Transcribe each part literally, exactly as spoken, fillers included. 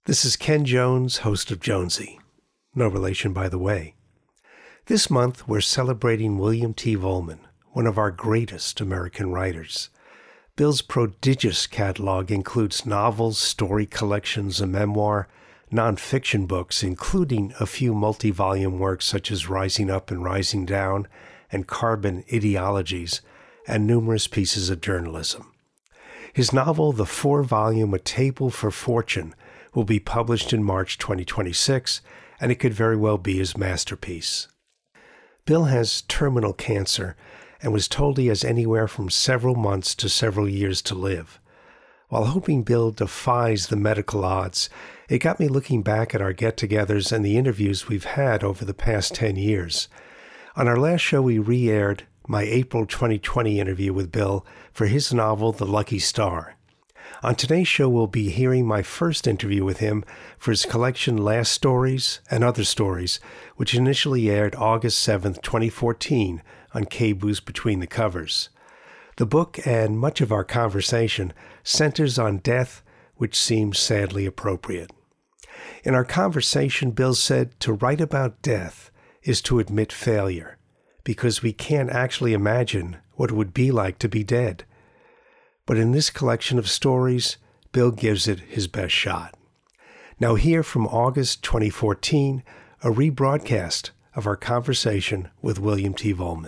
This is Ken Jones, host of Jonesy. No relation, by the way. This month, we're celebrating William T. Vollmann, one of our greatest American writers. Bill's prodigious catalog includes novels, story collections, a memoir, nonfiction books, including a few multi-volume works such as Rising Up and Rising Down and Carbon Ideologies, and numerous pieces of journalism. His novel, the four-volume A Table for Fortune, will be published in March twenty twenty-six, and it could very well be his masterpiece. Bill has terminal cancer and was told he has anywhere from several months to several years to live. While hoping Bill defies the medical odds, it got me looking back at our get-togethers and the interviews we've had over the past ten years. On our last show, we re-aired my April twenty twenty interview with Bill for his novel, The Lucky Star. On today's show, we'll be hearing my first interview with him for his collection Last Stories and Other Stories, which initially aired August seventh, twenty fourteen on K B O O's Between the Covers. The book and much of our conversation centers on death, which seems sadly appropriate. In our conversation, Bill said to write about death is to admit failure, because we can't actually imagine what it would be like to be dead. But in this collection of stories, Bill gives it his best shot. Now here from August twenty fourteen, a rebroadcast of our conversation with William T. Vollmann.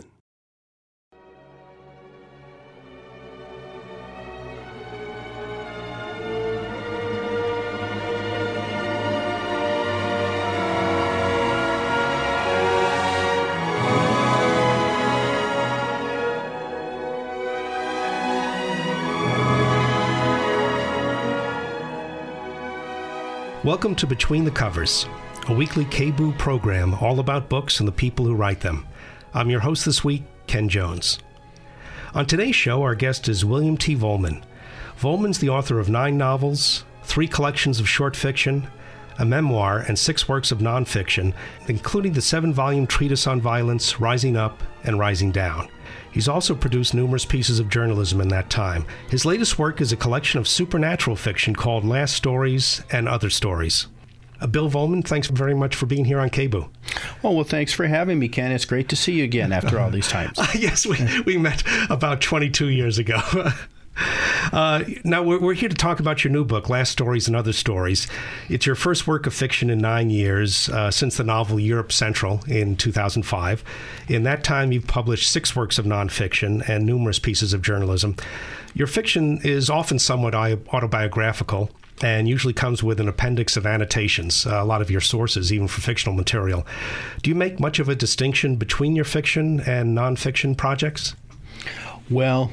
Welcome to Between the Covers, a weekly K B O O program all about books and the people who write them. I'm your host this week, Ken Jones. On today's show, our guest is William T. Vollmann. Vollmann's the author of nine novels, three collections of short fiction, a memoir, and six works of nonfiction, including the seven-volume treatise on violence, Rising Up and Rising Down. He's also produced numerous pieces of journalism in that time. His latest work is a collection of supernatural fiction called Last Stories and Other Stories. Uh, Bill Vollmann, thanks very much for being here on K B O O. Oh, well, thanks for having me, Ken. It's great to see you again after all these times. Uh, yes, we, we met about twenty-two years ago. Uh, now, we're, we're here to talk about your new book, Last Stories and Other Stories. It's your first work of fiction in nine years, uh, since the novel Europe Central in two thousand five. In that time, you've published six works of nonfiction and numerous pieces of journalism. Your fiction is often somewhat autobiographical and usually comes with an appendix of annotations, uh, a lot of your sources, even for fictional material. Do you make much of a distinction between your fiction and nonfiction projects? Well,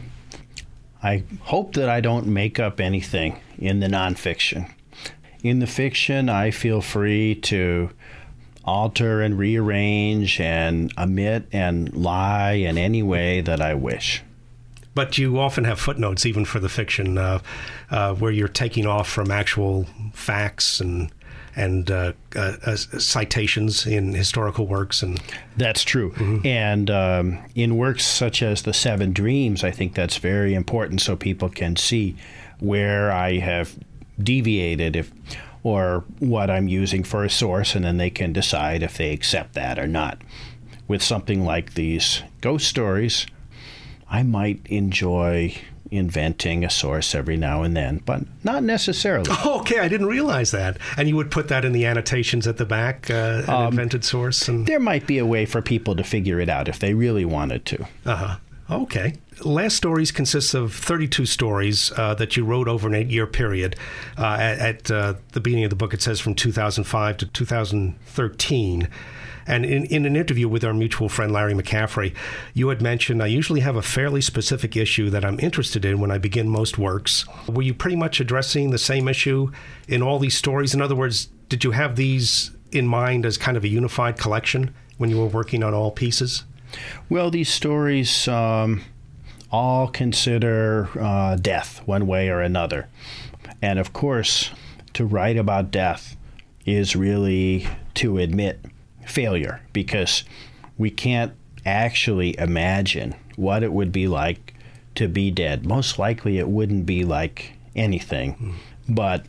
I hope that I don't make up anything in the nonfiction. In the fiction, I feel free to alter and rearrange and omit and lie in any way that I wish. But you often have footnotes, even for the fiction, uh, uh, where you're taking off from actual facts and and uh, uh, uh, citations in historical works. And that's true. Mm-hmm. And um, in works such as The Seven Dreams, I think that's very important so people can see where I have deviated if or what I'm using for a source, and then they can decide if they accept that or not. With something like these ghost stories, I might enjoy inventing a source every now and then, but not necessarily. Oh, okay, I didn't realize that. And you would put that in the annotations at the back, uh, an um, invented source? And there might be a way for people to figure it out if they really wanted to. Uh-huh. Okay. Last Stories consists of thirty-two stories uh, that you wrote over an eight-year period. Uh, at at uh, the beginning of the book, it says from two thousand five to two thousand thirteen. And in, in an interview with our mutual friend Larry McCaffrey, you had mentioned, I usually have a fairly specific issue that I'm interested in when I begin most works. Were you pretty much addressing the same issue in all these stories? In other words, did you have these in mind as kind of a unified collection when you were working on all pieces? Well, these stories um, all consider uh, death one way or another. And of course, to write about death is really to admit failure, because we can't actually imagine what it would be like to be dead. Most likely it wouldn't be like anything. Mm. But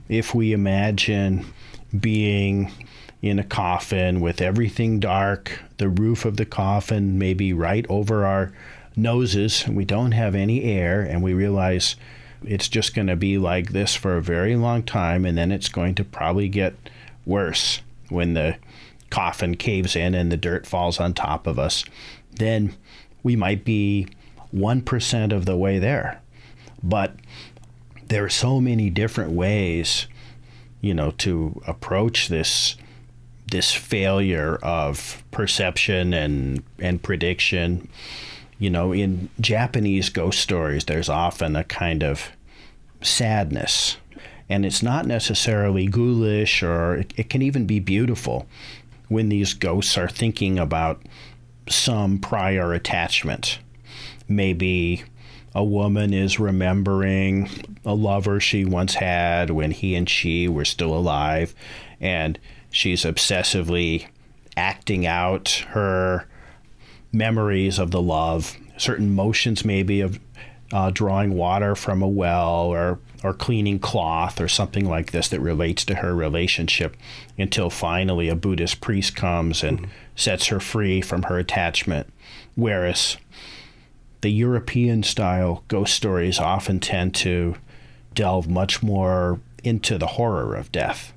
if we imagine being in a coffin with everything dark, the roof of the coffin maybe right over our noses, and we don't have any air, and we realize it's just going to be like this for a very long time, and then it's going to probably get worse when the coffin caves in and the dirt falls on top of us, then we might be one percent of the way there. But there are so many different ways, you know, to approach this this failure of perception and and prediction. You know, in Japanese ghost stories, there's often a kind of sadness, and it's not necessarily ghoulish, or it, it can even be beautiful when these ghosts are thinking about some prior attachment. Maybe a woman is remembering a lover she once had when he and she were still alive, and she's obsessively acting out her memories of the love, certain motions maybe of uh, drawing water from a well, or or cleaning cloth, or something like this that relates to her relationship, until finally a Buddhist priest comes and mm-hmm. sets her free from her attachment. Whereas the European-style ghost stories often tend to delve much more into the horror of death.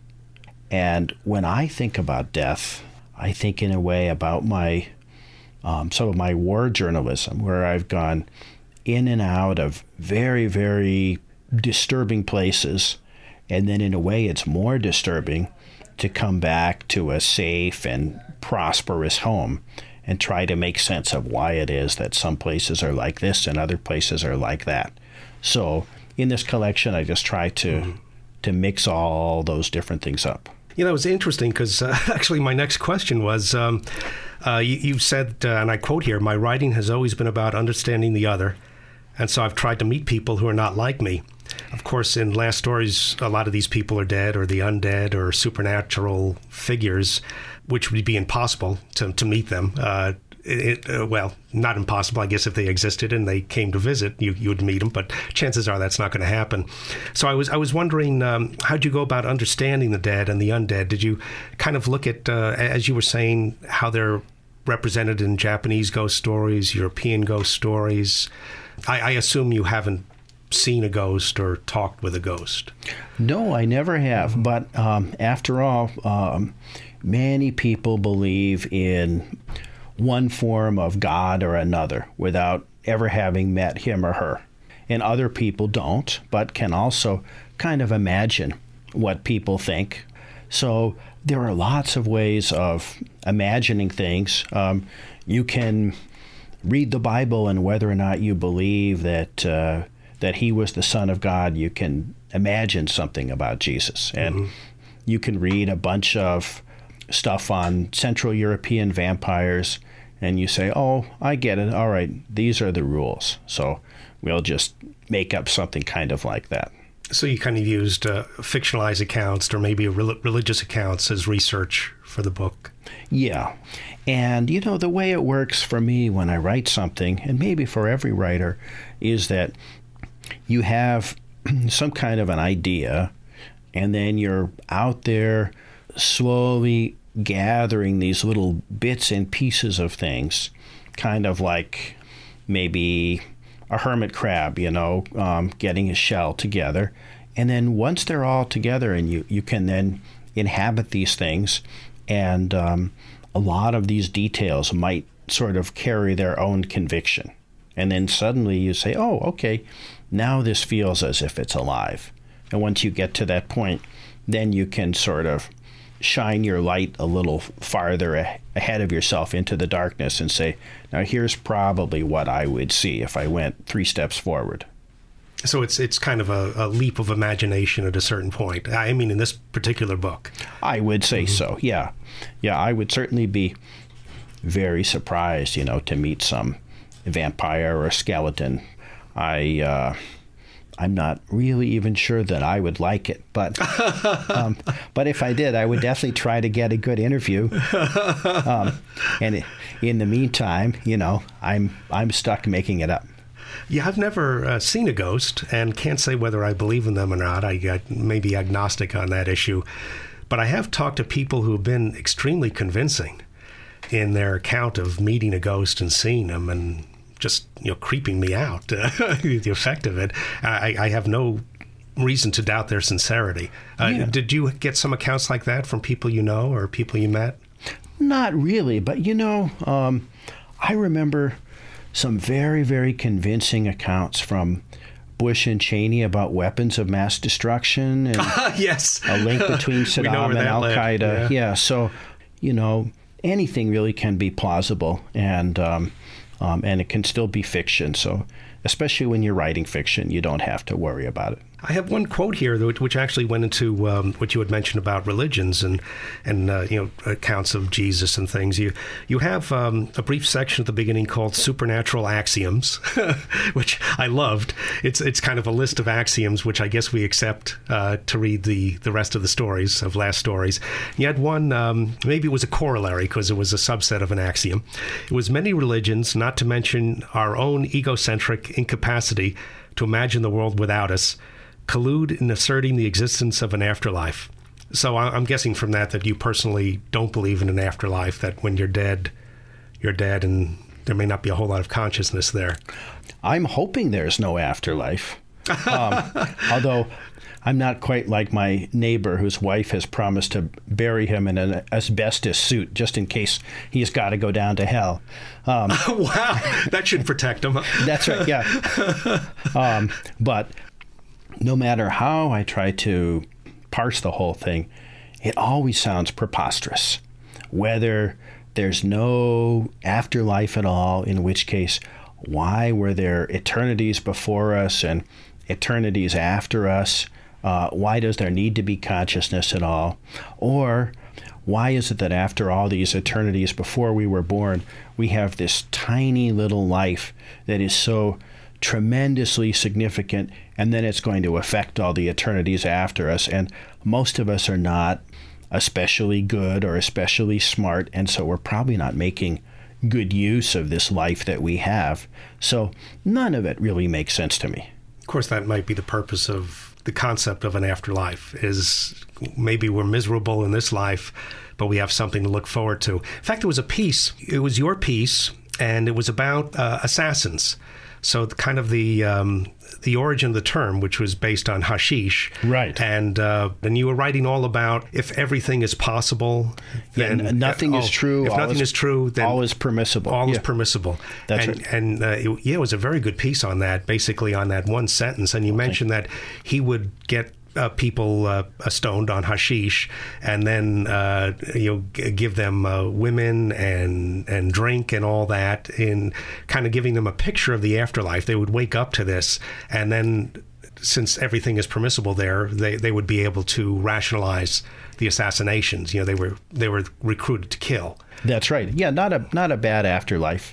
And when I think about death, I think in a way about my um, some of my war journalism, where I've gone in and out of very, very disturbing places, and then in a way it's more disturbing to come back to a safe and prosperous home and try to make sense of why it is that some places are like this and other places are like that. So in this collection, I just try to mm-hmm. to mix all those different things up. You know, it was interesting because uh, actually my next question was, um, uh, you, you said, uh, and I quote here, "My writing has always been about understanding the other, and so I've tried to meet people who are not like me." Of course, in Last Stories, a lot of these people are dead, or the undead, or supernatural figures, which would be impossible to, to meet them. Uh, it, uh, well, not impossible, I guess, if they existed and they came to visit, you, you would meet them, but chances are that's not going to happen. So I was I was wondering, um, how'd you go about understanding the dead and the undead? Did you kind of look at, uh, as you were saying, how they're represented in Japanese ghost stories, European ghost stories? I, I assume you haven't seen a ghost or talked with a ghost. No, I never have. But um, after all, um, many people believe in one form of God or another without ever having met him or her. And other people don't, but can also kind of imagine what people think. So there are lots of ways of imagining things. Um, you can read the Bible, and whether or not you believe that uh, that he was the Son of God, you can imagine something about Jesus. And mm-hmm. you can read a bunch of stuff on Central European vampires, and you say, oh, I get it. All right, these are the rules. So we'll just make up something kind of like that. So you kind of used uh, fictionalized accounts, or maybe rel- religious accounts, as research for the book. Yeah. And, you know, the way it works for me when I write something, and maybe for every writer, is that you have some kind of an idea, and then you're out there slowly gathering these little bits and pieces of things, kind of like maybe a hermit crab, you know, um, getting his shell together. And then once they're all together, and you, you can then inhabit these things, and um, a lot of these details might sort of carry their own conviction. And then suddenly you say, oh, okay, now this feels as if it's alive. And once you get to that point, then you can sort of shine your light a little farther a- ahead of yourself into the darkness and say, now here's probably what I would see if I went three steps forward. So it's it's kind of a, a leap of imagination at a certain point. I mean, in this particular book. I would say mm-hmm. so, yeah. Yeah, I would certainly be very surprised, you know, to meet some vampire or skeleton. I, uh, I'm not really even sure that I would like it, but um, but if I did, I would definitely try to get a good interview. Um, and in the meantime, you know, I'm I'm stuck making it up. Yeah, I've never uh, seen a ghost and can't say whether I believe in them or not. I, I may be agnostic on that issue. But I have talked to people who have been extremely convincing in their account of meeting a ghost and seeing them and just, you know, creeping me out, uh, the effect of it. I, I have no reason to doubt their sincerity. Uh, yeah. Did you get some accounts like that from people you know or people you met? Not really, but, you know, um, I remember some very, very convincing accounts from Bush and Cheney about weapons of mass destruction and yes. a link between Saddam and Al-Qaeda. Yeah. yeah, so, you know, anything really can be plausible, and um, um, and it can still be fiction. So especially when you're writing fiction, you don't have to worry about it. I have one quote here which actually went into um, what you had mentioned about religions and and uh, you know, accounts of Jesus and things. You you have um, a brief section at the beginning called Supernatural Axioms, which I loved. It's it's kind of a list of axioms which I guess we accept uh, to read the the rest of the stories of last stories. You had one, um, maybe it was a corollary because it was a subset of an axiom. It was many religions, not to mention our own egocentric incapacity to imagine the world without us, collude in asserting the existence of an afterlife. So I'm guessing from that that you personally don't believe in an afterlife, that when you're dead, you're dead and there may not be a whole lot of consciousness there. I'm hoping there's no afterlife. Um, although I'm not quite like my neighbor whose wife has promised to bury him in an asbestos suit just in case he's got to go down to hell. Um, wow, that should protect him. That's right, yeah. Um, but no matter how I try to parse the whole thing, it always sounds preposterous. Whether there's no afterlife at all, in which case, why were there eternities before us and eternities after us? Uh, why does there need to be consciousness at all? Or why is it that after all these eternities before we were born, we have this tiny little life that is so tremendously significant, and then it's going to affect all the eternities after us, and most of us are not especially good or especially smart, and so we're probably not making good use of this life that we have. So none of it really makes sense to me. Of course, that might be the purpose of the concept of an afterlife, is maybe we're miserable in this life, but we have something to look forward to. In fact, there was a piece, it was your piece, and it was about uh, assassins. So the, kind of the um, the origin of the term, which was based on hashish. Right. And uh, and you were writing all about if everything is possible, then yeah, nothing uh, is oh, true. If nothing is, is true, then all is permissible. All yeah. is permissible. That's and, right. And uh, it, yeah, it was a very good piece on that, basically on that one sentence. And you okay. mentioned that he would get Uh, people uh, stoned on hashish, and then uh, you know g- give them uh, women and and drink and all that, in kind of giving them a picture of the afterlife. They would wake up to this, and then since everything is permissible there, they, they would be able to rationalize the assassinations. You know, they were they were recruited to kill. That's right. Yeah, not a not a bad afterlife.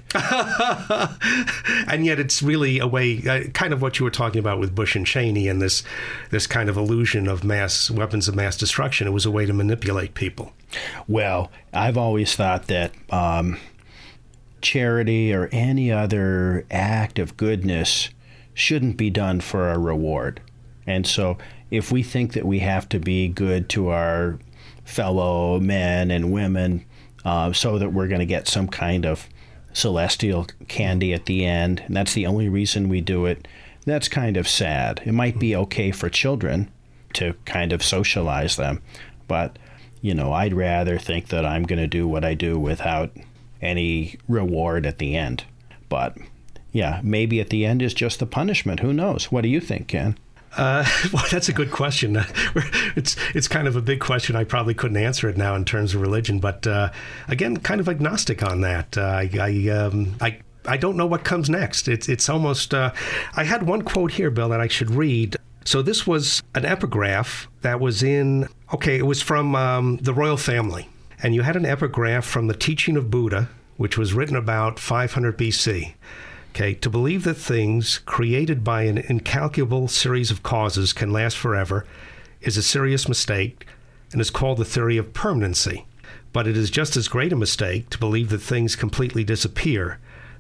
And yet it's really a way, uh, kind of what you were talking about with Bush and Cheney and this this kind of illusion of mass weapons of mass destruction. It was a way to manipulate people. Well, I've always thought that um, charity or any other act of goodness shouldn't be done for a reward. And so if we think that we have to be good to our fellow men and women uh, so that we're going to get some kind of celestial candy at the end, and that's the only reason we do it, that's kind of sad. It might be okay for children to kind of socialize them, but, you know, I'd rather think that I'm going to do what I do without any reward at the end. But, yeah, maybe at the end is just the punishment. Who knows? What do you think, Ken? Uh, well, that's a good question. It's it's kind of a big question. I probably couldn't answer it now in terms of religion, but uh, again, kind of agnostic on that. Uh, I I, um, I I don't know what comes next. It's it's almost. Uh, I had one quote here, Bill, that I should read. So this was an epigraph that was in. Okay, it was from um, the royal family, and you had an epigraph from the Teaching of Buddha, which was written about five hundred B C. Okay, to believe that things created by an incalculable series of causes can last forever is a serious mistake and is called the theory of permanency. But it is just as great a mistake to believe that things completely disappear.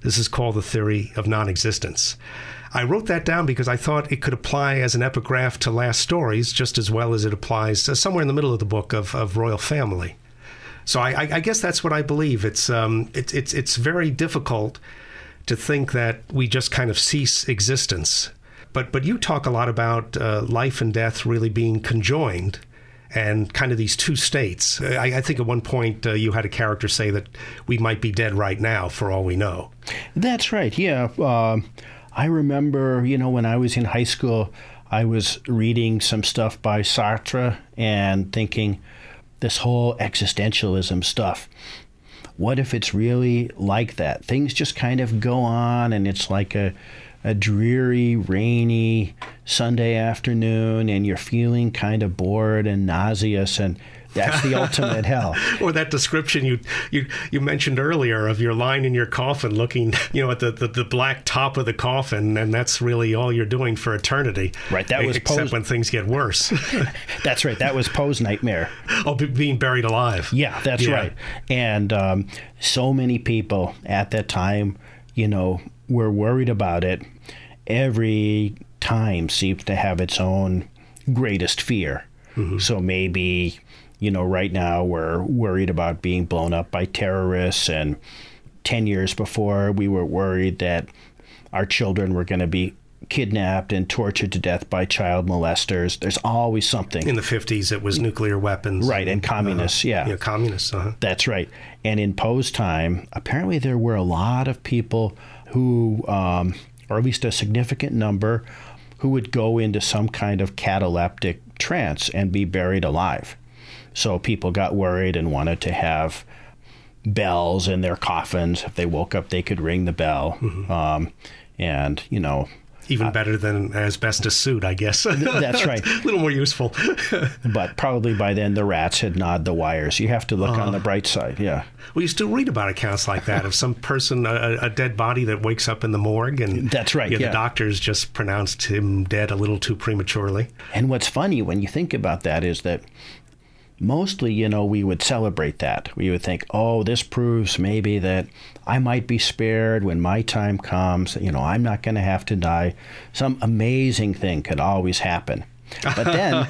This is called the theory of non-existence. I wrote that down because I thought it could apply as an epigraph to Last Stories just as well as it applies to somewhere in the middle of the book of, of Royal Family. So I, I guess that's what I believe. It's um, it's it's it's very difficult to think that we just kind of cease existence. But but you talk a lot about uh, life and death really being conjoined, and kind of these two states. I, I think at one point uh, you had a character say that we might be dead right now for all we know. That's right. Yeah. Uh, I remember, you know, when I was in high school, I was reading some stuff by Sartre and thinking, this whole existentialism stuff, what if it's really like that? Things just kind of go on, and it's like a, a dreary, rainy Sunday afternoon, and you're feeling kind of bored and nauseous, and that's the ultimate hell. Or that description you, you you mentioned earlier of your lying in your coffin looking, you know, at the, the, the black top of the coffin, and that's really all you're doing for eternity. Right, that was Except Poe's, when things get worse. That's right, that was Poe's nightmare. Oh, be, being buried alive. Yeah, that's yeah. right. And um, so many people at that time, you know, were worried about it. Every time seems to have its own greatest fear. Mm-hmm. So maybe, you know, right now we're worried about being blown up by terrorists, and ten years before we were worried that our children were going to be kidnapped and tortured to death by child molesters. There's always something. In the fifties, it was nuclear weapons. Right, and communists, uh, yeah. yeah. Communists, uh-huh. That's right. And in Poe's time, apparently there were a lot of people who, um, or at least a significant number, who would go into some kind of cataleptic trance and be buried alive. So people got worried and wanted to have bells in their coffins. If they woke up, they could ring the bell. Mm-hmm. Um, and, you know... Even better than an asbestos suit, I guess. That's right. A little more useful. But probably by then the rats had gnawed the wires. You have to look uh, on the bright side, yeah. Well, you still read about accounts like that of some person, a, a dead body that wakes up in the morgue. And that's right, yeah, yeah. The doctors just pronounced him dead a little too prematurely. And what's funny when you think about that is that mostly, you know, we would celebrate that. We would think, oh, this proves maybe that I might be spared when my time comes. You know, I'm not going to have to die. Some amazing thing could always happen. But then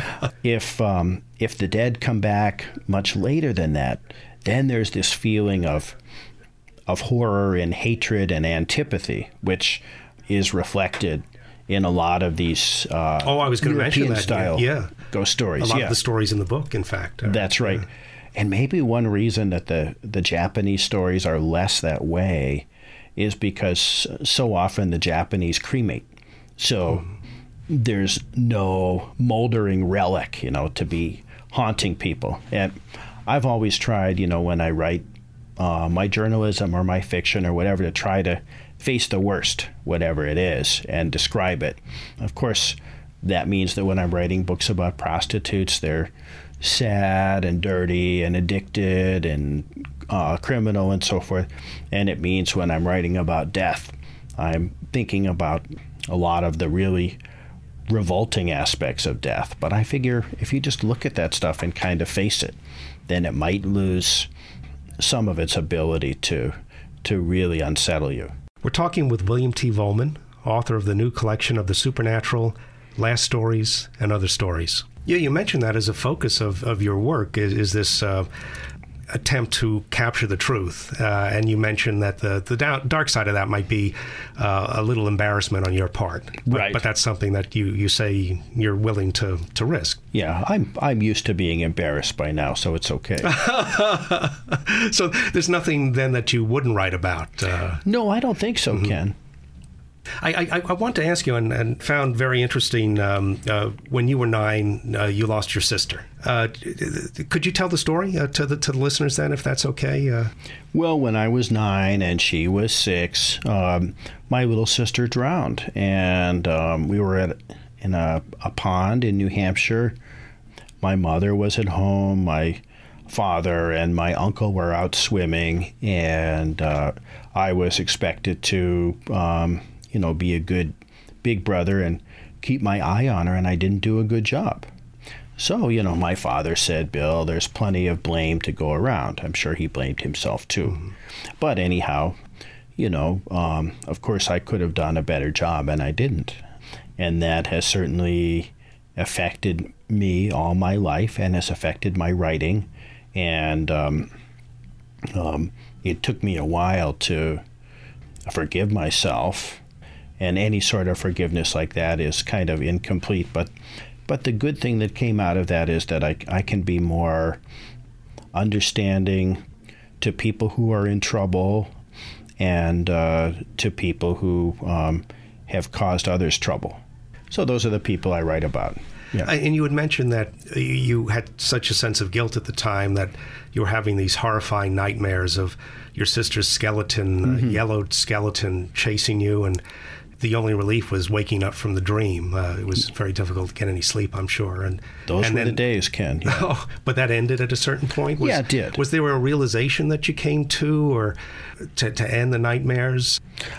if um, if the dead come back much later than that, then there's this feeling of of horror and hatred and antipathy, which is reflected in a lot of these uh, oh, I was going to mention that. style yeah. ghost stories. A lot yeah. of the stories in the book, in fact. Are, That's right. Yeah. And maybe one reason that the, the Japanese stories are less that way is because so often the Japanese cremate. So mm. there's no moldering relic, you know, to be haunting people. And I've always tried, you know, when I write uh, my journalism or my fiction or whatever, to try to face the worst, whatever it is, and describe it. Of course, that means that when I'm writing books about prostitutes, they're sad and dirty and addicted and uh, criminal and so forth. And it means when I'm writing about death, I'm thinking about a lot of the really revolting aspects of death. But I figure if you just look at that stuff and kind of face it, then it might lose some of its ability to to really unsettle you. We're talking with William T. Vollmann, author of the new collection of the supernatural, Last Stories, and Other Stories. Yeah, you mentioned that as a focus of, of your work, is, is this uh, attempt to capture the truth. Uh, and you mentioned that the, the down, dark side of that might be uh, a little embarrassment on your part. But, right. But that's something that you, you say you're willing to, to risk. Yeah, I'm I'm used to being embarrassed by now, so it's okay. So there's nothing then that you wouldn't write about? Uh, no, I don't think so, mm-hmm. Ken. I, I, I want to ask you, and, and found very interesting, um, uh, when you were nine, uh, you lost your sister. Uh, could you tell the story uh, to the to the listeners then, if that's okay? Uh, well, when I was nine and she was six, um, my little sister drowned, and um, we were at in a, a pond in New Hampshire. My mother was at home. My father and my uncle were out swimming, and uh, I was expected to, um, you know, be a good big brother and keep my eye on her, and I didn't do a good job. So, you know, my father said, Bill, there's plenty of blame to go around. I'm sure he blamed himself too. Mm-hmm. But anyhow, you know, um, of course, I could have done a better job, and I didn't. And that has certainly affected me all my life and has affected my writing. And um, um, it took me a while to forgive myself. And any sort of forgiveness like that is kind of incomplete. But but the good thing that came out of that is that I, I can be more understanding to people who are in trouble and uh, to people who um, have caused others trouble. So those are the people I write about. Yeah. And you had mentioned that you had such a sense of guilt at the time that you were having these horrifying nightmares of your sister's skeleton, mm-hmm. uh, yellowed skeleton chasing you, and the only relief was waking up from the dream. Uh, it was very difficult to get any sleep, I'm sure. And those and were then, the days, Ken. Yeah. Oh, but that ended at a certain point? Was, yeah, it did. Was there a realization that you came to, or to, to end the nightmares?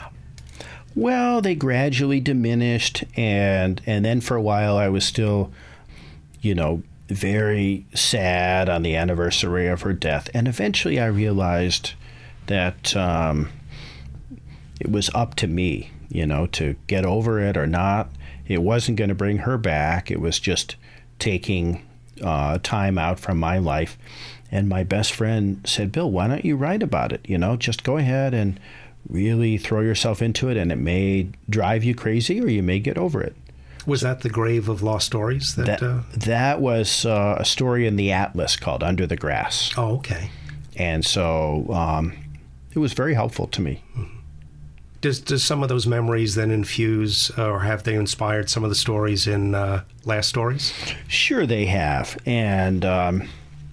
Well, they gradually diminished, and and then for a while I was still, you know, very sad on the anniversary of her death. And eventually I realized that um, it was up to me, you know, to get over it or not. It wasn't going to bring her back. It was just taking uh, time out from my life. And my best friend said, Bill, why don't you write about it? You know, just go ahead and really throw yourself into it, and it may drive you crazy or you may get over it. Was that the Grave of Lost Stories? That that, uh... that was uh, a story in the Atlas called Under the Grass. Oh, okay. And so um, it was very helpful to me. Does does some of those memories then infuse, uh, or have they inspired some of the stories in uh, Last Stories? Sure they have. And, um,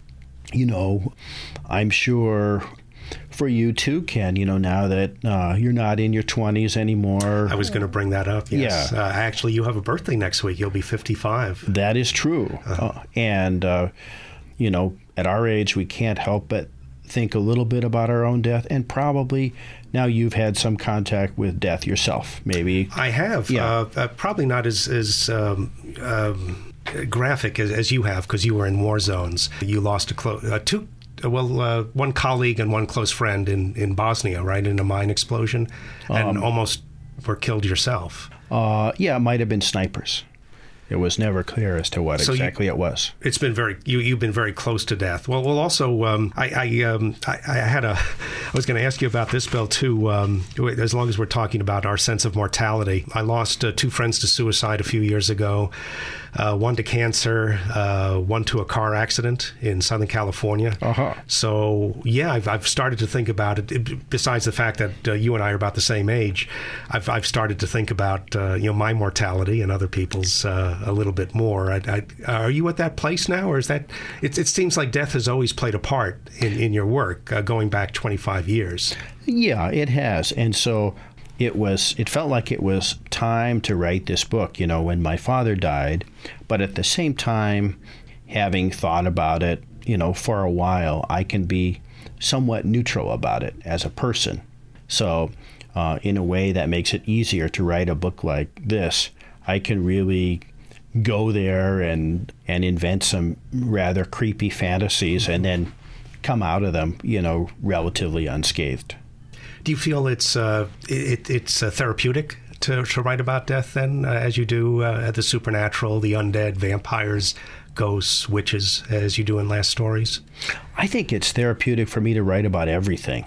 you know, I'm sure for you too, Ken, you know, now that uh, you're not in your twenties anymore. I was going to bring that up, yes. Yeah. Uh, actually, you have a birthday next week. You'll be fifty-five. That is true. Uh-huh. Uh, and, uh, you know, at our age, we can't help but think a little bit about our own death. And probably now you've had some contact with death yourself, maybe. I have. Yeah. Uh, uh, probably not as, as um, um, graphic as, as you have, because you were in war zones. You lost a clo- uh, two Well, uh, one colleague and one close friend in, in Bosnia, right, in a mine explosion, and um, almost were killed yourself. Uh, yeah, it might have been snipers. It was never clear as to what so exactly you, it was. It's been very you. You've been very close to death. Well, well. Also, um, I, I, um, I, I had a. I was going to ask you about this, Bill, too. Um, as long as we're talking about our sense of mortality, I lost uh, two friends to suicide a few years ago. Uh, one to cancer, uh, one to a car accident in Southern California. Uh-huh. So, yeah, I've, I've started to think about it. it besides the fact that uh, you and I are about the same age, I've, I've started to think about uh, you know my mortality and other people's uh, a little bit more. I, I, are you at that place now, or is that? It, it seems like death has always played a part in, in your work, uh, going back twenty-five years. Yeah, it has, and so. It was. It felt like it was time to write this book, you know, when my father died. But at the same time, having thought about it, you know, for a while, I can be somewhat neutral about it as a person. So uh, in a way that makes it easier to write a book like this, I can really go there and, and invent some rather creepy fantasies and then come out of them, you know, relatively unscathed. Do you feel it's uh, it, it's uh, therapeutic to, to write about death then, uh, as you do uh, the supernatural, the undead, vampires, ghosts, witches, as you do in Last Stories? I think it's therapeutic for me to write about everything,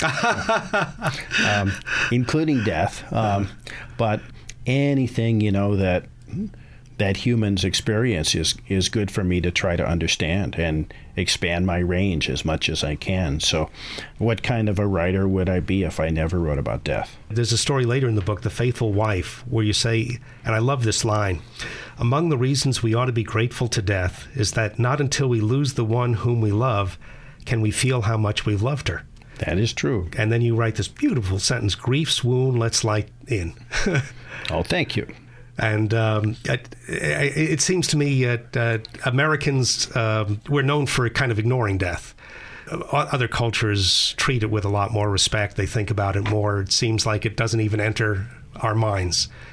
um, including death, um, but anything, you know, that that humans experience is, is good for me to try to understand and expand my range as much as I can. So what kind of a writer would I be if I never wrote about death? There's a story later in the book, The Faithful Wife, where you say, and I love this line, among the reasons we ought to be grateful to death is that not until we lose the one whom we love can we feel how much we've loved her. That is true. And then you write this beautiful sentence, grief swoon, let's light in. Oh, thank you. And um, it, it seems to me that uh, Americans, um, we're known for kind of ignoring death. Other cultures treat it with a lot more respect. They think about it more. It seems like it doesn't even enter our minds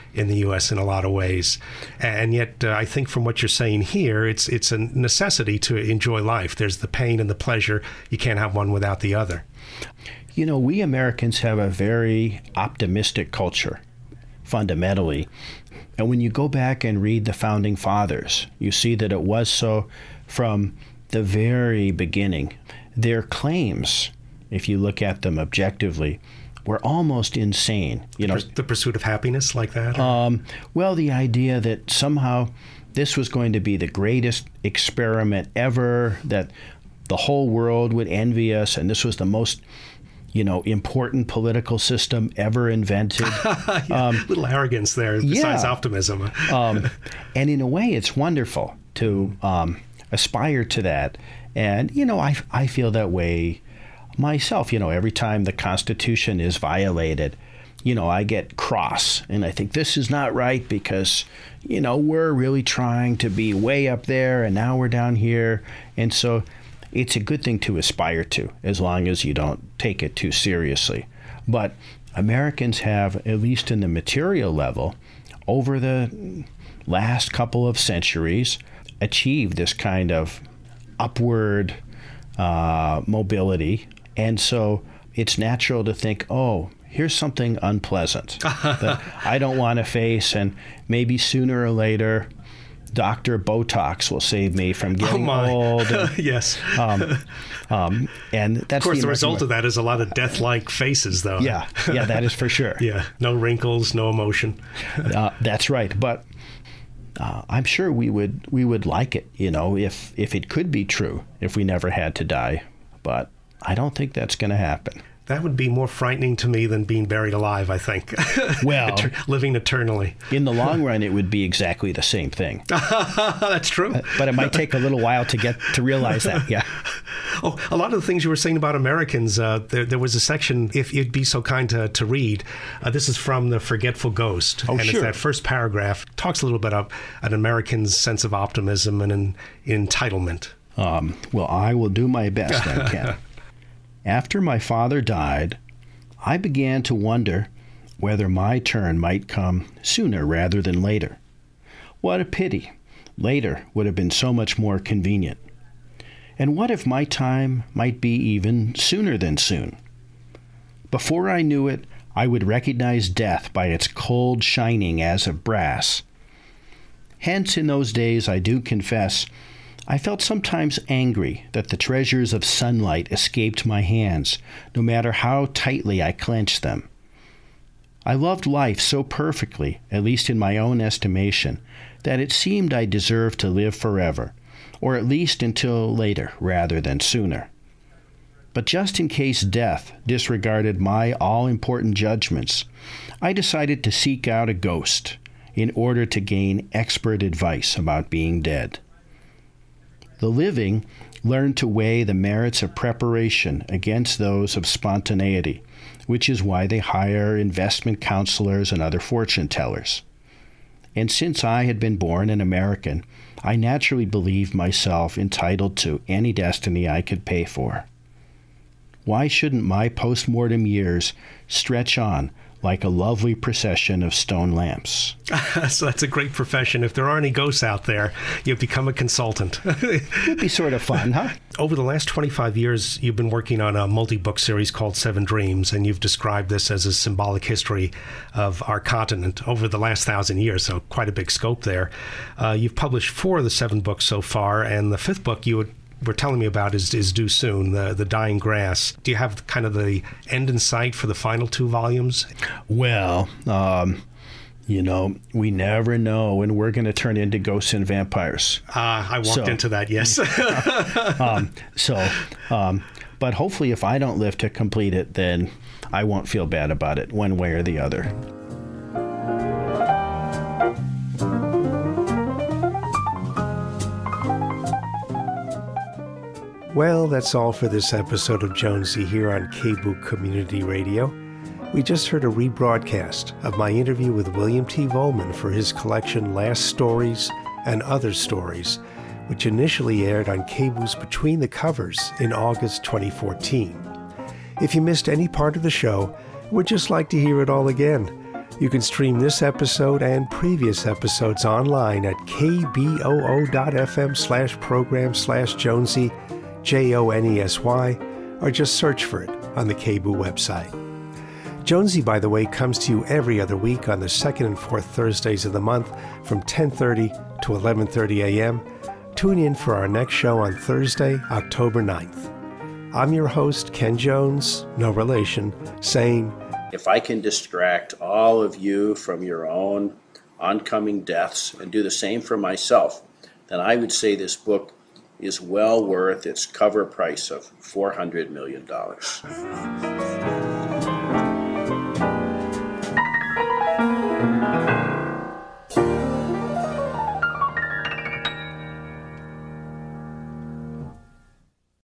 in the U S in a lot of ways. And yet, uh, I think from what you're saying here, it's it's a necessity to enjoy life. There's the pain and the pleasure. You can't have one without the other. You know, we Americans have a very optimistic culture, fundamentally. And when you go back and read the Founding Fathers, you see that it was so from the very beginning. Their claims, if you look at them objectively, were almost insane. You know, the pursuit of happiness, like that? Um, well, the idea that somehow this was going to be the greatest experiment ever, that the whole world would envy us, and this was the most, you know, important political system ever invented. yeah, um, little arrogance there, besides yeah. optimism. um, and in a way, it's wonderful to um, aspire to that. And, you know, I, I feel that way myself. You know, every time the Constitution is violated, you know, I get cross and I think this is not right because, you know, we're really trying to be way up there and now we're down here. And so it's a good thing to aspire to as long as you don't take it too seriously. But Americans have, at least in the material level, over the last couple of centuries, achieved this kind of upward uh, mobility. And so it's natural to think, oh, here's something unpleasant that I don't want to face, and maybe sooner or later, Doctor Botox will save me from getting oh old. And, yes. Um, um, and that's of course, the, the result of that is a lot of death-like faces, though. Yeah, yeah, that is for sure. yeah, no wrinkles, no emotion. uh, that's right, but uh, I'm sure we would we would like it, you know, if if it could be true, if we never had to die, but I don't think that's going to happen. That would be more frightening to me than being buried alive, I think. Well, living eternally. In the long run, it would be exactly the same thing. That's true. Uh, but it might take a little while to get to realize that, yeah. Oh, a lot of the things you were saying about Americans, uh, there, there was a section, if you'd be so kind to, to read. Uh, this is from The Forgetful Ghost. Oh, and sure. It's that first paragraph. Talks a little bit about an American's sense of optimism and an entitlement. Um, well, I will do my best, I can. After my father died, I began to wonder whether my turn might come sooner rather than later. What a pity. Later would have been so much more convenient. And what if my time might be even sooner than soon? Before I knew it, I would recognize death by its cold shining as of brass. Hence, in those days, I do confess, I felt sometimes angry that the treasures of sunlight escaped my hands, no matter how tightly I clenched them. I loved life so perfectly, at least in my own estimation, that it seemed I deserved to live forever, or at least until later rather than sooner. But just in case death disregarded my all-important judgments, I decided to seek out a ghost in order to gain expert advice about being dead. The living learn to weigh the merits of preparation against those of spontaneity, which is why they hire investment counselors and other fortune tellers. And since I had been born an American, I naturally believed myself entitled to any destiny I could pay for. Why shouldn't my post-mortem years stretch on like a lovely procession of stone lamps? So that's a great profession. If there are any ghosts out there, you've become a consultant. It would be sort of fun, huh? Over the last twenty-five years, you've been working on a multi-book series called Seven Dreams, and you've described this as a symbolic history of our continent over the last thousand years, so quite a big scope there. Uh, you've published four of the seven books so far, and the fifth book you would were telling me about is is due soon, the the Dying Grass. Do you have kind of the end in sight for the final two volumes? Well, um, you know, we never know when we're going to turn into ghosts and vampires. Ah, uh, I walked so, into that, yes. um, so, um, but hopefully if I don't live to complete it, then I won't feel bad about it one way or the other. Well, that's all for this episode of Jonesy here on K B O O Community Radio. We just heard a rebroadcast of my interview with William T. Vollmann for his collection Last Stories and Other Stories, which initially aired on K B O O's Between the Covers in August twenty fourteen. If you missed any part of the show, would just like to hear it all again, You can stream this episode and previous episodes online at kboo.fm slash program slash Jonesy, J O N E S Y, or just search for it on the K B O O website. Jonesy, by the way, comes to you every other week on the second and fourth Thursdays of the month from ten thirty to eleven thirty a.m. Tune in for our next show on Thursday, October ninth. I'm your host, Ken Jones, no relation, saying, if I can distract all of you from your own oncoming deaths and do the same for myself, then I would say this book is well worth its cover price of four hundred million dollars.